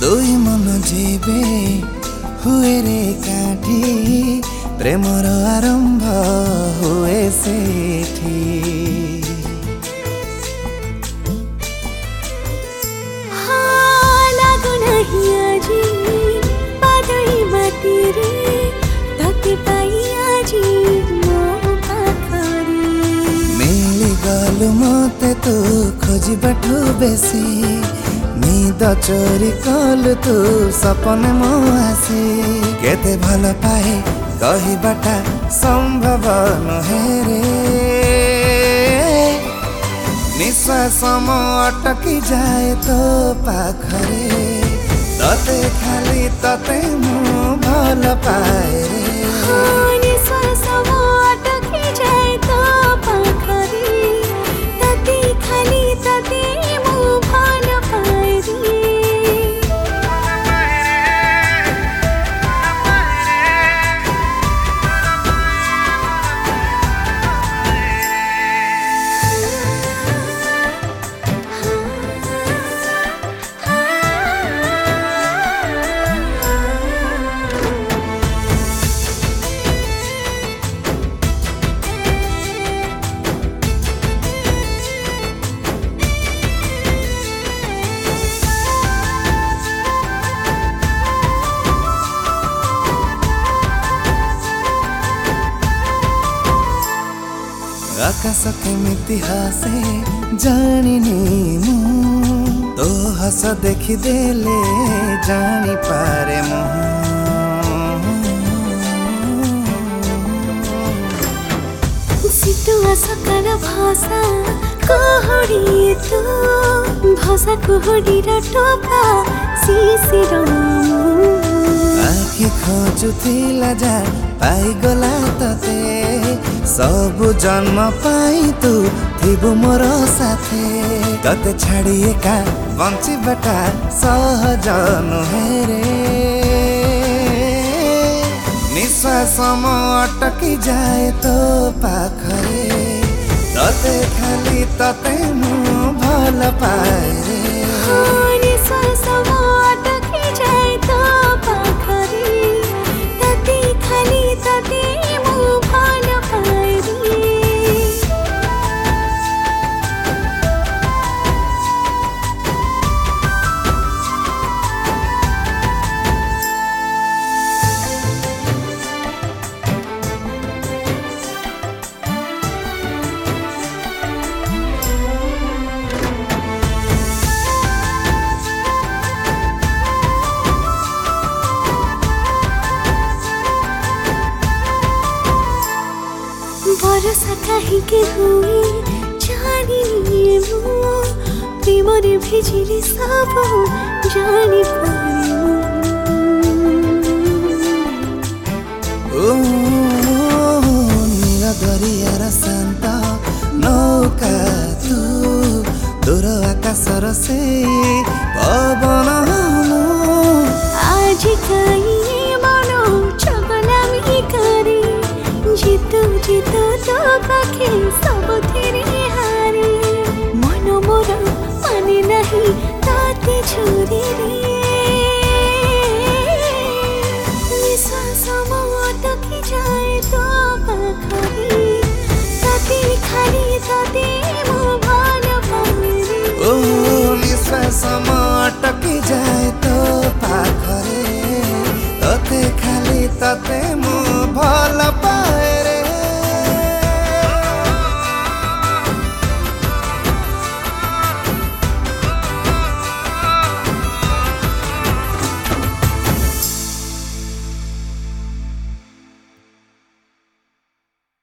ଦୁଇ ମନ ଯେବେ ହୁଏ ରେ କାଠି ପ୍ରେମର ଆରମ୍ଭ ହୁଏ ସେଠି। ଲାଗୁନାହିଁ ଆଜି ବାଦଇ ମାଟିରେ ତତେ ପାଇ ଆଜି ମୋ ପାଖରେ। ମିଳିଗଲୁ ମତେ ତୁ ଖୋଜିବାଠୁ ବେଶୀ ନିଦ ଚୋରି କଲୁ ତୁ ସପନେ ମୋ ଆସି। କେତେ ଭଲ ପାଏ କହିବାଟା ସମ୍ଭବ ନୁହେଁ ରେ ନିଶ୍ୱାସ ମୋ ଅଟକି ଯାଏ ତୋ ପାଖରେ। ତତେ ଖାଲି ତତେ ମୁଁ ଭଲ ପାଏ ରେ। ନିଶ୍ୱାସ ମୋ ଅଟକି ଯାଏ ତୋ ପାଖରେ। ତତେ ଖାଲି ତତେ ମୁଁ ଭଲ ପାଏ ରେ। आकाश केमिति हसे जानिनी मु तो हस देखी देले जानी पारे मु। सितुआ सकार भाषा कुहुडी तू भाषा कुहुडीर टोपा शिशिर आखि खोजुथिला जा पाइगला तते सबु जन्म पाई तू थिबु मोर साथे। तते छाड़ी एका बंचिबाटा सहज नुहे रे निश्वास मो अटकी जाए तो पाखरे। तते खाली तते मु भल पाए रे। निश्वास मो अटकी जाए तो पाखरे। तते खाली तते मु भल पाए रे। भरोसा काहींके हुए जानिनी मु प्रेमरे भिजिले सब जानी पारे नील दरियार शांत नौका तू दूर आकाशर से पवन आज कहीं मन चगलामी करे जितु जितु तो पाखे सब तेरे हारे। मन मोर माने नहीं ताते छोरी रे निश्वास मो अटकी जाए तो पाखरे। तते खाली तते